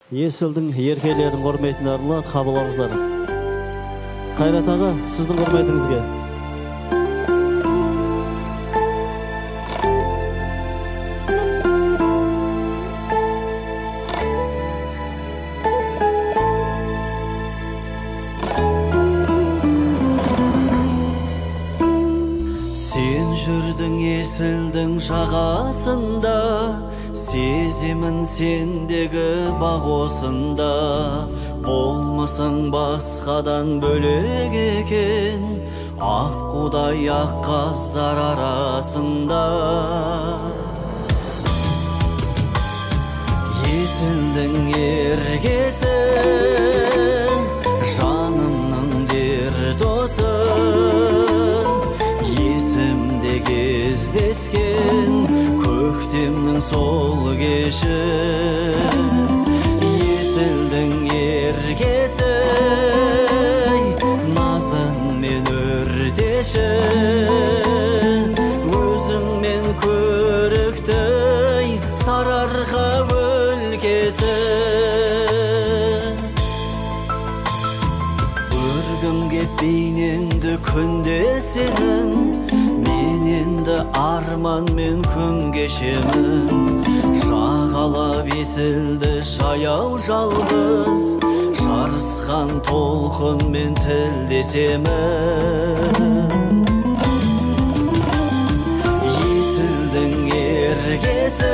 Есілдің еркелердің құрметіне арналады, қабыл алыңыздар. Қайрат аға, сіздің құрметіңізге. Сен жүрдің есілдің жағасында, сеземін сендегі бақ осында. Болмысың басқадан бөлек екен, аққудай ақ қаздар арасында. Есілдің еркесі, жанымның дертосы, есімде кездескен көктемнің сол кеші. Есілдің еркесі, назыңмен өртеші, өзіңмен көрікті сарыарқа өлкесі. Өргім кеп бейнеңді күнде сенің, мен енді арманмен күн кешемін. Жағалап есілді жаяу жалғыз, жарысқан толқынмен тілдесемін. Есілдің еркесі,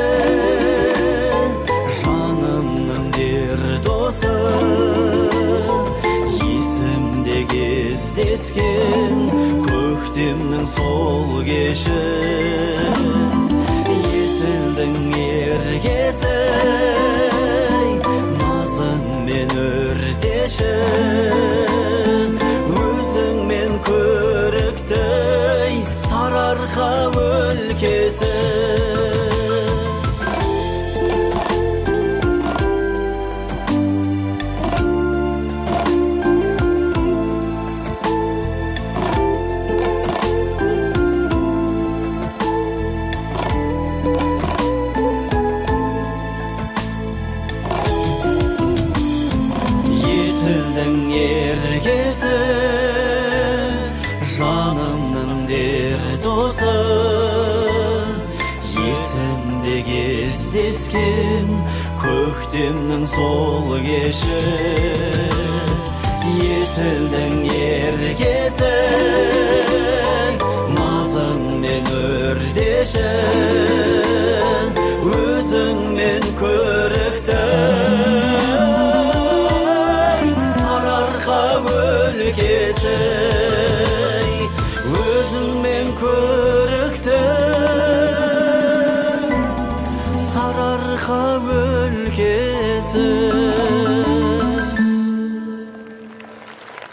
жанымның дертосы, есімде кездескен көктемнің сол кеші. Есілдің еркесі, назыңмен өртеші, өзіңмен көрікті сарыарқа өлкесі. Еркесі, жанымның дертосы, есімде кездескен көктемнің сол кеші. Есілдің еркесі, назыңмен өртеші, өзіңмен көрікті өлкесі. Өзіңмен көрікті сарыарқа өлкесі.